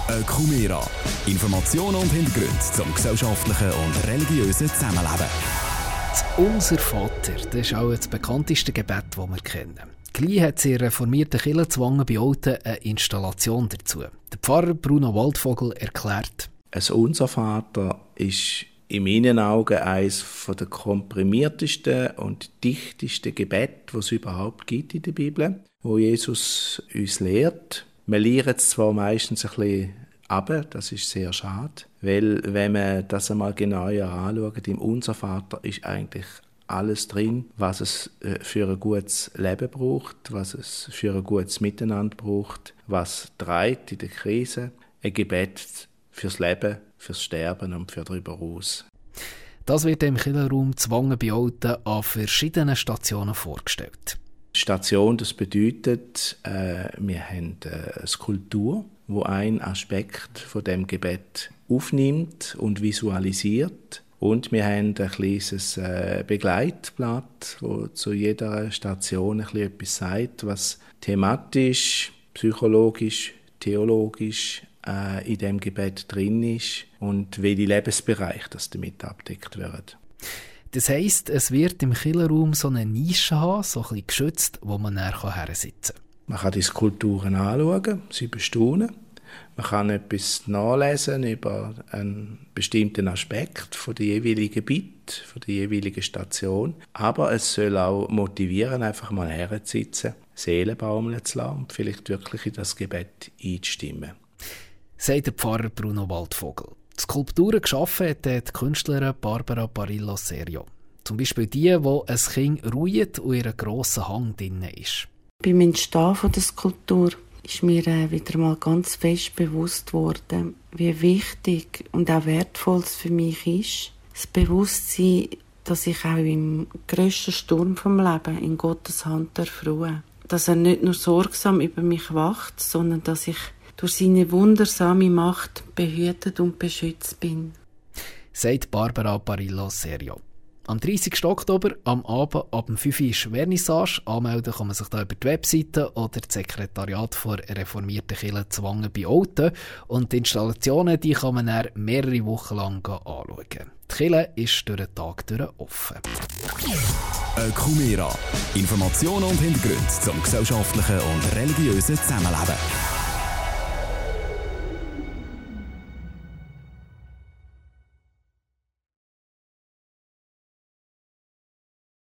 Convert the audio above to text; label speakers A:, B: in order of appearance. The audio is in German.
A: Ökumera. Informationen und Hintergründe zum gesellschaftlichen und religiösen Zusammenleben.
B: Das «Unser Vater», das ist auch das bekannteste Gebet, das wir kennen. Gleich hat es in reformierten Kirchen Zwangen bei Olten eine Installation dazu. Der Pfarrer Bruno Waldvogel erklärt:
C: Ein «Unser Vater» ist in meinen Augen eines der komprimiertesten und dichtesten Gebete, die es überhaupt gibt in der Bibel, wo Jesus uns lehrt. Wir lernen es zwar meistens ein bisschen runter, das ist sehr schade, weil wenn man das einmal genauer anschaut, im «Unser Vater» ist eigentlich alles drin, was es für ein gutes Leben braucht, was es für ein gutes Miteinander braucht, was trägt in der Krise. Ein Gebet fürs Leben, fürs Sterben und für darüber hinaus.
B: Das wird im Kirchenraum Zwangen bei Olten an verschiedenen Stationen vorgestellt.
C: Station, das bedeutet, wir haben eine Skulptur, wo einen Aspekt von dem Gebet aufnimmt und visualisiert. Und wir haben ein kleines Begleitblatt, das zu jeder Station etwas sagt, was thematisch, psychologisch, theologisch in dem Gebet drin ist und welche Lebensbereiche das damit abdeckt werden.
B: Das heisst, es wird im Kirchenraum so eine Nische haben, so ein bisschen geschützt, wo man näher hersitzen kann.
C: Man kann die Skulpturen anschauen, sie bestaunen. Man kann etwas nachlesen über einen bestimmten Aspekt von der jeweiligen Bit, von der jeweiligen Station. Aber es soll auch motivieren, einfach mal herzusitzen, Seele baumeln zu lassen und vielleicht wirklich in das Gebet einzustimmen.
B: Sagt der Pfarrer Bruno Waldvogel. Die Skulpturen geschaffen hat die Künstlerin Barbara Barillo Serio. Zum Beispiel die, wo ein Kind ruht und in einem grossen Hang drin ist.
D: Beim Entstehen der Skulptur ist mir wieder mal ganz fest bewusst worden, wie wichtig und auch wertvoll es für mich ist, das Bewusstsein, dass ich auch im grössten Sturm vom Leben in Gottes Hand ruhen darf. Dass er nicht nur sorgsam über mich wacht, sondern dass ich durch seine wundersame Macht behütet und beschützt bin.
B: Sagt Barbara Barillo Serio. Am 30. Oktober, am Abend ab 5 Uhr ist Vernissage. Anmelden kann man sich da über die Webseite oder das Sekretariat der reformierten Kirche Zwangen bei Olten. Und die Installationen die kann man dann mehrere Wochen lang anschauen. Die Kirche ist durch den Tag offen.
A: Ökumera. Informationen und Hintergründe zum gesellschaftlichen und religiösen Zusammenleben.